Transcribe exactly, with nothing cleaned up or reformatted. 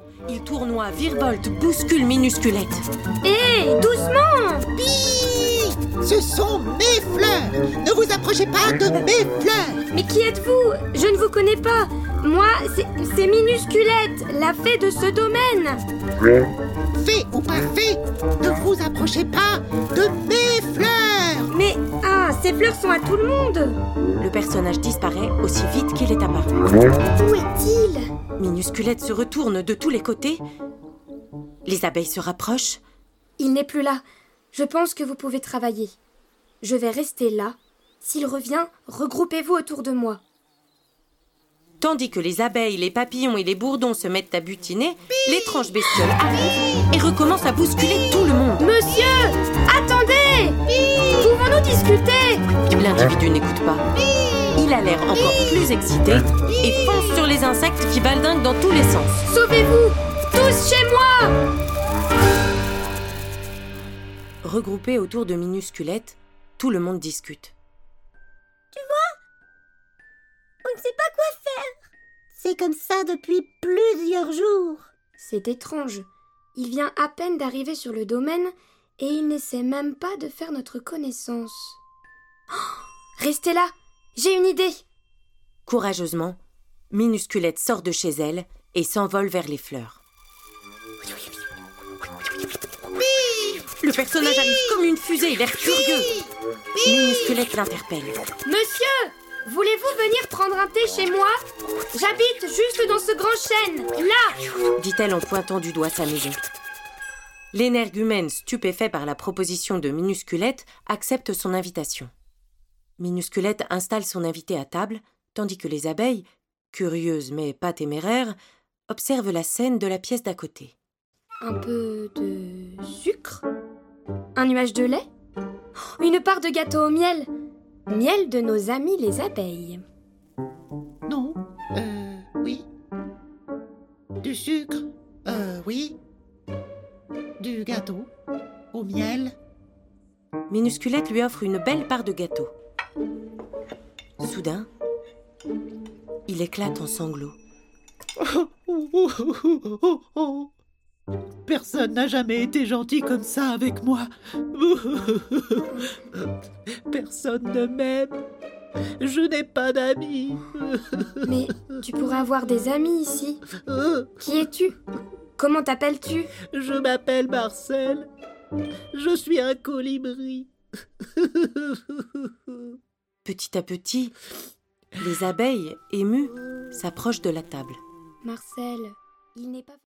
Il tournoie, virevolte, bouscule Minusculette. Hé, doucement! Pi! Ce sont mes fleurs! Ne vous approchez pas de mes fleurs! Mais qui êtes-vous? Je ne vous connais pas. Moi, c'est, c'est Minusculette, la fée de ce domaine. Fée ou pas fée, ne vous approchez pas de mes fleurs! Mais, ah, ces fleurs sont à tout le monde. Le personnage disparaît aussi vite qu'il est apparu. Où est-il? Minusculette se retourne de tous les côtés. Les abeilles se rapprochent. Il n'est plus là. Je pense que vous pouvez travailler. Je vais rester là. S'il revient, regroupez-vous autour de moi. Tandis que les abeilles, les papillons et les bourdons se mettent à butiner, l'étrange bestiole arrive et recommence à bousculer tout le monde. Monsieur! Attendez! Pouvons-nous discuter? L'individu n'écoute pas. Il a l'air encore plus excité et fonce sur les insectes qui baldinguent dans tous les sens. Sauvez-vous! Tous chez moi! Regroupé autour de Minusculette, tout le monde discute. On ne sait pas quoi faire. C'est comme ça depuis plusieurs jours. C'est étrange. Il vient à peine d'arriver sur le domaine et il n'essaie même pas de faire notre connaissance. Oh, restez là, j'ai une idée. Courageusement, Minusculette sort de chez elle et s'envole vers les fleurs. Le personnage arrive comme une fusée, l'air furieux. Minusculette l'interpelle. Monsieur, voulez-vous venir prendre un thé chez moi? J'habite juste dans ce grand chêne, là, dit-elle en pointant du doigt sa maison. L'énergumène, stupéfait par la proposition de Minusculette, accepte son invitation. Minusculette installe son invité à table, tandis que les abeilles, curieuses mais pas téméraires, observent la scène de la pièce d'à côté. Un peu de sucre? Un nuage de lait? Une part de gâteau au miel? Miel de nos amis les abeilles. Non, euh, oui. Du sucre, euh, oui. Du gâteau, au miel. Minusculette lui offre une belle part de gâteau. Soudain, il éclate en sanglots. Personne n'a jamais été gentil comme ça avec moi. Personne ne m'aime. Je n'ai pas d'amis. Mais tu pourrais avoir des amis ici. Qui es-tu? Comment t'appelles-tu? Je m'appelle Marcel. Je suis un colibri. Petit à petit, les abeilles, émues, s'approchent de la table. Marcel, il n'est pas...